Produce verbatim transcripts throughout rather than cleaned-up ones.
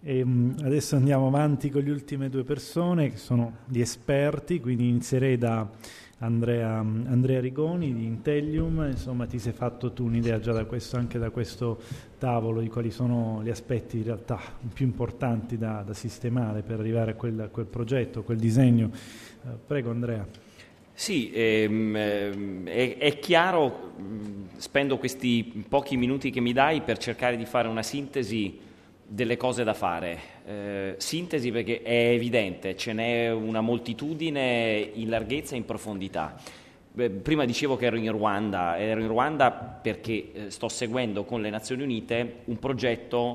E, mh, adesso andiamo avanti con le ultime due persone che sono gli esperti, quindi inizierei da Andrea, Andrea Rigoni di Intellium. Insomma, ti sei fatto tu un'idea già da questo, anche da questo tavolo, di quali sono gli aspetti in realtà più importanti da, da sistemare per arrivare a quel, a quel progetto, a quel disegno. Uh, prego Andrea. Sì, ehm, è, è chiaro, spendo questi pochi minuti che mi dai per cercare di fare una sintesi delle cose da fare. Eh, sintesi perché è evidente, ce n'è una moltitudine in larghezza e in profondità. Beh, prima dicevo che ero in Ruanda, ero in Ruanda perché eh, sto seguendo con le Nazioni Unite un progetto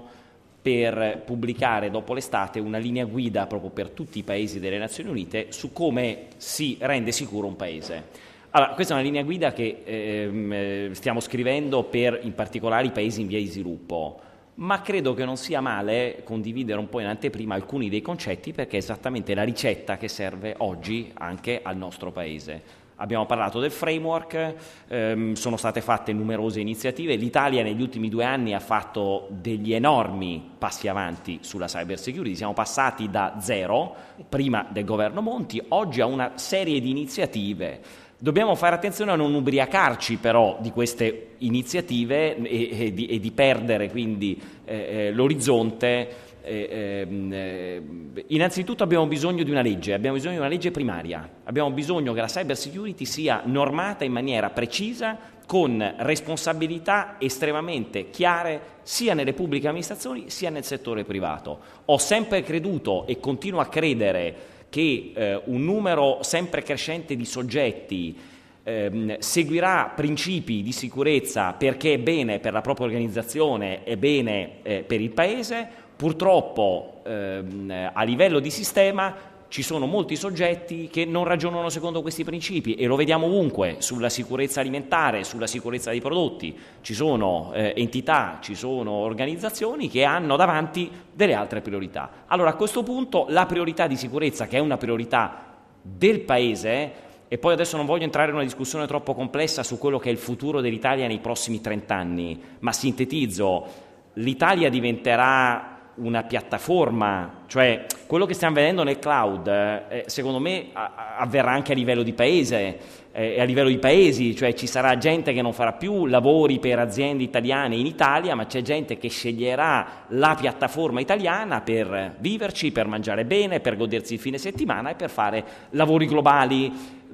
per pubblicare dopo l'estate una linea guida proprio per tutti i paesi delle Nazioni Unite su come si rende sicuro un paese. Allora, questa è una linea guida che ehm, stiamo scrivendo per in particolare i paesi in via di sviluppo, ma credo che non sia male condividere un po' in anteprima alcuni dei concetti, perché è esattamente la ricetta che serve oggi anche al nostro paese. Abbiamo parlato del framework, ehm, sono state fatte numerose iniziative, l'Italia negli ultimi due anni ha fatto degli enormi passi avanti sulla cyber security, siamo passati da zero, prima del governo Monti, oggi a una serie di iniziative. Dobbiamo fare attenzione a non ubriacarci però di queste iniziative e, e, di, e di perdere quindi eh, l'orizzonte. Eh, eh, innanzitutto abbiamo bisogno di una legge, abbiamo bisogno di una legge primaria, abbiamo bisogno che la cyber security sia normata in maniera precisa, con responsabilità estremamente chiare sia nelle pubbliche amministrazioni sia nel settore privato. Ho sempre creduto e continuo a credere che eh, un numero sempre crescente di soggetti eh, seguirà principi di sicurezza perché è bene per la propria organizzazione, è bene eh, per il Paese. Purtroppo ehm, a livello di sistema ci sono molti soggetti che non ragionano secondo questi principi e lo vediamo ovunque, sulla sicurezza alimentare, sulla sicurezza dei prodotti. Ci sono eh, entità, ci sono organizzazioni che hanno davanti delle altre priorità. Allora a questo punto la priorità di sicurezza, che è una priorità del Paese, e poi adesso non voglio entrare in una discussione troppo complessa su quello che è il futuro dell'Italia nei prossimi trent'anni, ma sintetizzo, l'Italia diventerà una piattaforma, cioè quello che stiamo vedendo nel cloud eh, secondo me a- avverrà anche a livello di paese e eh, a livello di paesi, cioè ci sarà gente che non farà più lavori per aziende italiane in Italia, ma c'è gente che sceglierà la piattaforma italiana per viverci, per mangiare bene, per godersi il fine settimana e per fare lavori globali.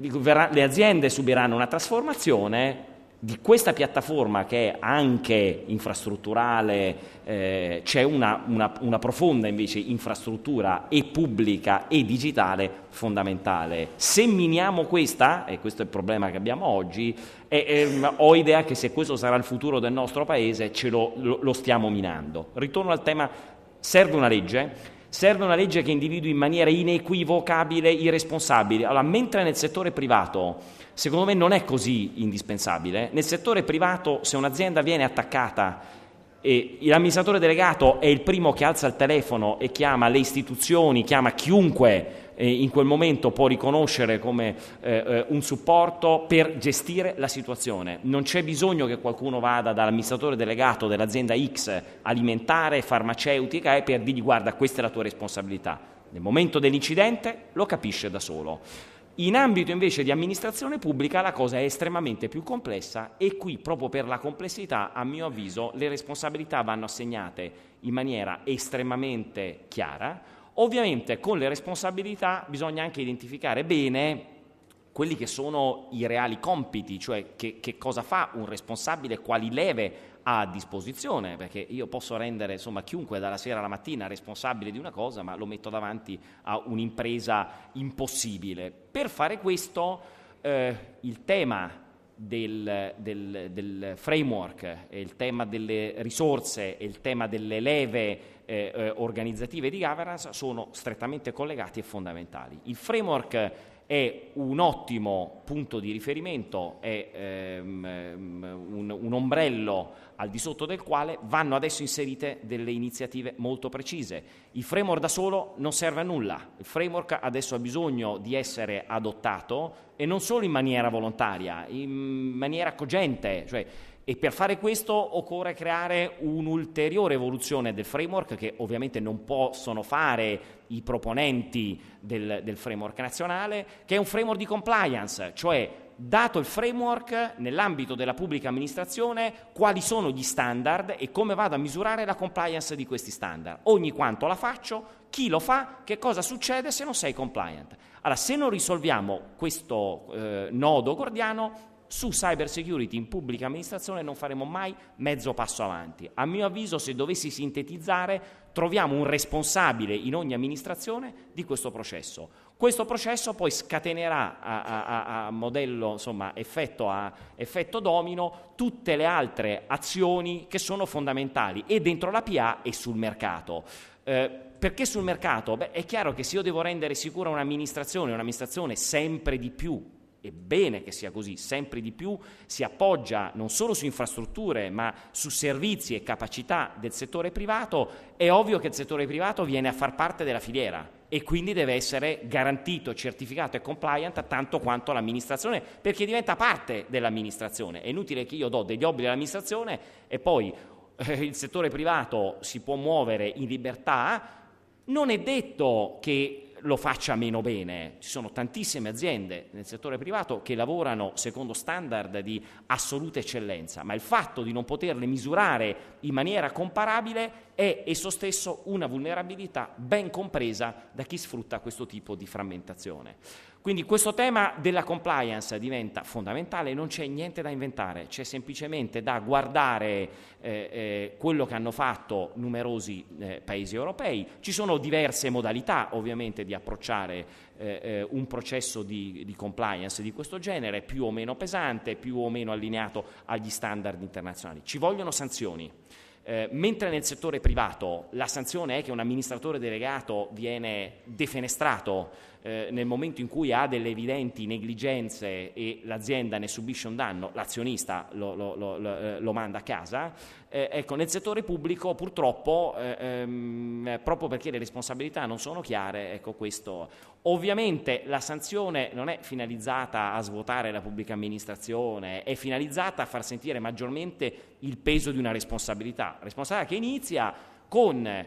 Le aziende subiranno una trasformazione di questa piattaforma che è anche infrastrutturale, eh, c'è una, una, una profonda invece infrastruttura e pubblica e digitale fondamentale. Se miniamo questa, e questo è il problema che abbiamo oggi, eh, eh, ho idea che se questo sarà il futuro del nostro paese ce lo, lo, lo stiamo minando. Ritorno al tema, serve una legge. Serve una legge che individui in maniera inequivocabile i responsabili. Allora, mentre nel settore privato, secondo me non è così indispensabile, nel settore privato se un'azienda viene attaccata e l'amministratore delegato è il primo che alza il telefono e chiama le istituzioni, chiama chiunque eh, in quel momento può riconoscere come eh, un supporto per gestire la situazione. Non c'è bisogno che qualcuno vada dall'amministratore delegato dell'azienda X alimentare, farmaceutica e per dirgli guarda, questa è la tua responsabilità. Nel momento dell'incidente lo capisce da solo. In ambito invece di amministrazione pubblica la cosa è estremamente più complessa e qui proprio per la complessità, a mio avviso, le responsabilità vanno assegnate in maniera estremamente chiara. Ovviamente con le responsabilità bisogna anche identificare bene quelli che sono i reali compiti, cioè che, che cosa fa un responsabile, quali leve ha a disposizione, perché io posso rendere insomma chiunque dalla sera alla mattina responsabile di una cosa, ma lo metto davanti a un'impresa impossibile. Per fare questo eh, il tema del, del, del framework, e il tema delle risorse e il tema delle leve eh, eh, organizzative di governance sono strettamente collegati e fondamentali. Il framework è un ottimo punto di riferimento, è ehm, un, un ombrello al di sotto del quale vanno adesso inserite delle iniziative molto precise. Il framework da solo non serve a nulla, il framework adesso ha bisogno di essere adottato e non solo in maniera volontaria, in maniera cogente, cioè E per fare questo occorre creare un'ulteriore evoluzione del framework, che ovviamente non possono fare i proponenti del, del framework nazionale, che è un framework di compliance, cioè dato il framework nell'ambito della pubblica amministrazione quali sono gli standard e come vado a misurare la compliance di questi standard, ogni quanto la faccio, chi lo fa, che cosa succede se non sei compliant. Allora, se non risolviamo questo eh, nodo gordiano, su cyber security in pubblica amministrazione non faremo mai mezzo passo avanti. A mio avviso, se dovessi sintetizzare, troviamo un responsabile in ogni amministrazione di questo processo. Questo processo poi scatenerà a, a, a modello, insomma, effetto, a, effetto domino, tutte le altre azioni che sono fondamentali e dentro la P A e sul mercato. Eh, perché sul mercato? Beh, è chiaro che se io devo rendere sicura un'amministrazione, un'amministrazione sempre di più, è bene che sia così, sempre di più si appoggia non solo su infrastrutture ma su servizi e capacità del settore privato, è ovvio che il settore privato viene a far parte della filiera e quindi deve essere garantito, certificato e compliant tanto quanto l'amministrazione, perché diventa parte dell'amministrazione. È inutile che io do degli obblighi all'amministrazione e poi eh, il settore privato si può muovere in libertà. Non è detto che lo faccia meno bene, ci sono tantissime aziende nel settore privato che lavorano secondo standard di assoluta eccellenza, ma il fatto di non poterle misurare in maniera comparabile è esso stesso una vulnerabilità ben compresa da chi sfrutta questo tipo di frammentazione. Quindi questo tema della compliance diventa fondamentale, non c'è niente da inventare, c'è semplicemente da guardare eh, eh, quello che hanno fatto numerosi eh, paesi europei. Ci sono diverse modalità ovviamente di approcciare eh, eh, un processo di, di compliance di questo genere, più o meno pesante, più o meno allineato agli standard internazionali. Ci vogliono sanzioni. Eh, mentre nel settore privato la sanzione è che un amministratore delegato viene defenestrato eh, nel momento in cui ha delle evidenti negligenze e l'azienda ne subisce un danno, l'azionista lo, lo, lo, lo, lo manda a casa, eh, ecco, nel settore pubblico purtroppo, eh, ehm, proprio perché le responsabilità non sono chiare, ecco questo. Ovviamente la sanzione non è finalizzata a svuotare la pubblica amministrazione, è finalizzata a far sentire maggiormente il peso di una responsabilità, responsabilità che inizia con eh,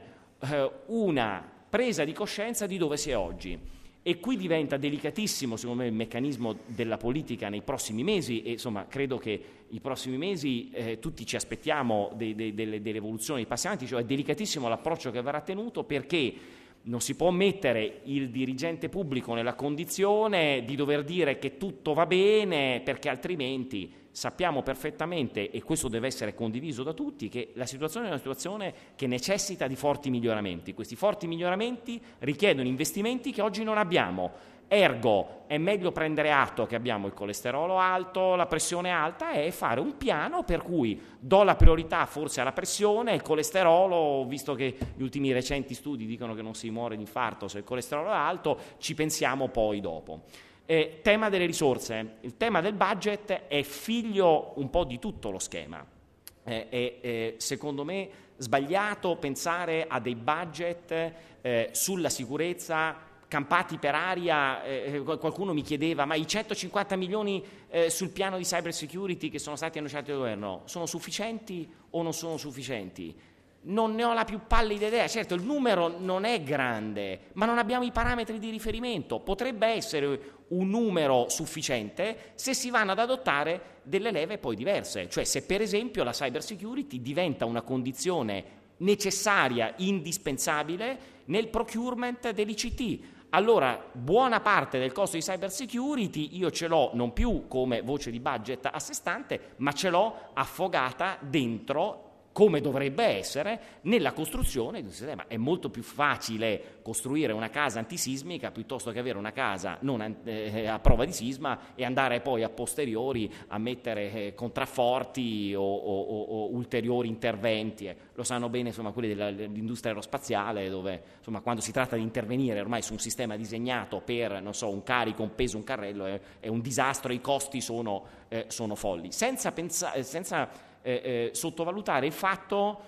una presa di coscienza di dove si è oggi. E qui diventa delicatissimo, secondo me, il meccanismo della politica nei prossimi mesi e insomma credo che i prossimi mesi eh, tutti ci aspettiamo de, de, de, delle evoluzioni, dei passi avanti, cioè è delicatissimo l'approccio che verrà tenuto, perché non si può mettere il dirigente pubblico nella condizione di dover dire che tutto va bene, perché altrimenti sappiamo perfettamente, e questo deve essere condiviso da tutti, che la situazione è una situazione che necessita di forti miglioramenti. Questi forti miglioramenti richiedono investimenti che oggi non abbiamo. Ergo è meglio prendere atto che abbiamo il colesterolo alto, la pressione alta e fare un piano per cui do la priorità forse alla pressione, il colesterolo, visto che gli ultimi recenti studi dicono che non si muore di infarto se il colesterolo è alto, ci pensiamo poi dopo. Eh, tema delle risorse, il tema del budget è figlio un po' di tutto lo schema. Eh, è, è, secondo me sbagliato pensare a dei budget eh, sulla sicurezza campati per aria. Eh, qualcuno mi chiedeva, ma i centocinquanta milioni eh, sul piano di cyber security che sono stati annunciati dal governo sono sufficienti o non sono sufficienti? Non ne ho la più pallida idea. Certo, il numero non è grande, ma non abbiamo i parametri di riferimento. Potrebbe essere un numero sufficiente se si vanno ad adottare delle leve poi diverse. Cioè, se per esempio la cyber security diventa una condizione necessaria, indispensabile nel procurement dell'I C T. Allora, buona parte del costo di cyber security io ce l'ho non più come voce di budget a sé stante, ma ce l'ho affogata dentro, come dovrebbe essere, nella costruzione di un sistema. È molto più facile costruire una casa antisismica piuttosto che avere una casa non eh, a prova di sisma e andare poi a posteriori a mettere eh, contrafforti o, o, o ulteriori interventi. Eh. Lo sanno bene insomma, quelli della, dell'industria aerospaziale, dove insomma, quando si tratta di intervenire ormai su un sistema disegnato per non so, un carico, un peso, un carrello, è, è un disastro, i costi sono, eh, sono folli. Senza pensare, senza Eh, eh, sottovalutare il fatto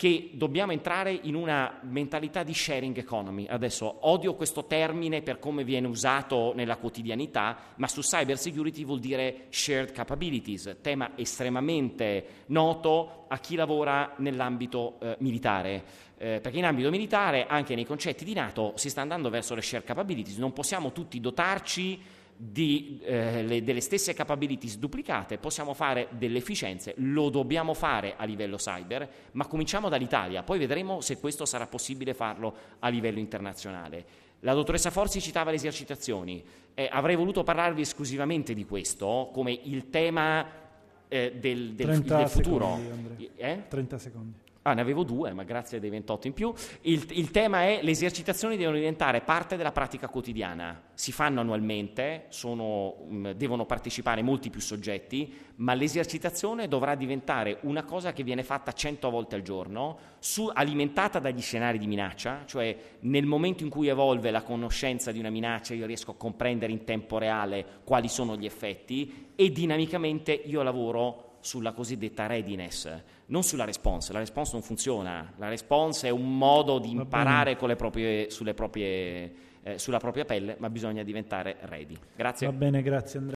che dobbiamo entrare in una mentalità di sharing economy. Adesso odio questo termine per come viene usato nella quotidianità, ma su cyber security vuol dire shared capabilities, tema estremamente noto a chi lavora nell'ambito eh, militare, eh, perché in ambito militare, anche nei concetti di NATO, si sta andando verso le shared capabilities. Non possiamo tutti dotarci Di, eh, le, delle stesse capabilities duplicate, possiamo fare delle efficienze, lo dobbiamo fare a livello cyber, ma cominciamo dall'Italia, poi vedremo se questo sarà possibile farlo a livello internazionale. La dottoressa Forzi citava le esercitazioni, eh, avrei voluto parlarvi esclusivamente di questo come il tema eh, del, del, del futuro. Secondi, eh? trenta secondi. Ah, ne avevo due, ma grazie dei ventotto in più. Il, il tema è: le esercitazioni devono diventare parte della pratica quotidiana. Si fanno annualmente, sono, mh, devono partecipare molti più soggetti, ma l'esercitazione dovrà diventare una cosa che viene fatta cento volte al giorno, su, alimentata dagli scenari di minaccia, cioè nel momento in cui evolve la conoscenza di una minaccia io riesco a comprendere in tempo reale quali sono gli effetti e dinamicamente io lavoro sulla cosiddetta readiness, non sulla response. La response non funziona, la response è un modo di imparare con le proprie, sulle proprie, eh, sulla propria pelle, ma bisogna diventare ready. Grazie. Va bene, grazie Andrea.